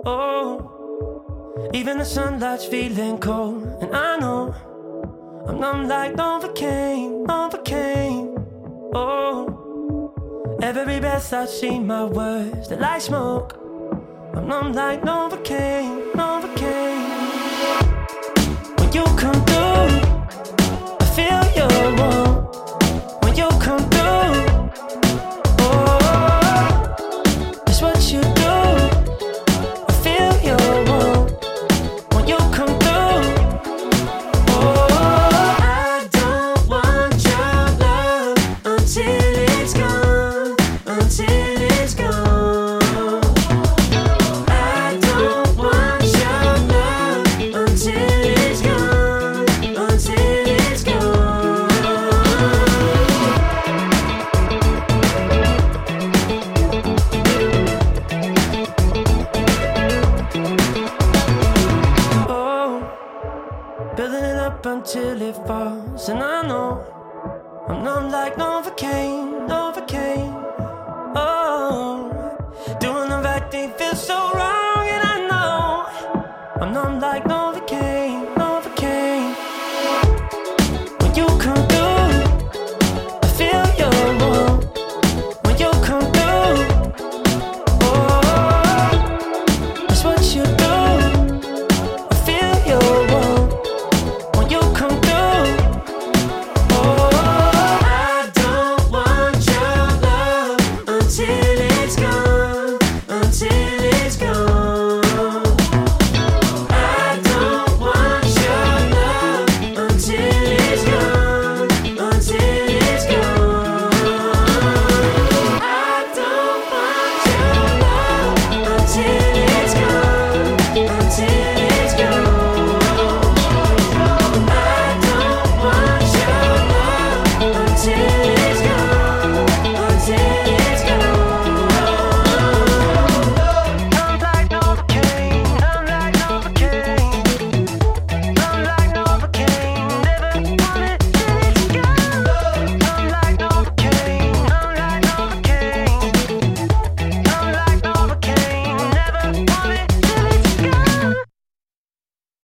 Oh, even the sunlight's feeling cold, and I know I'm numb like Novocaine, Novocaine. Oh, every breath I see my words, they're like smoke. I'm numb like Novocaine, Novocaine. When you come through,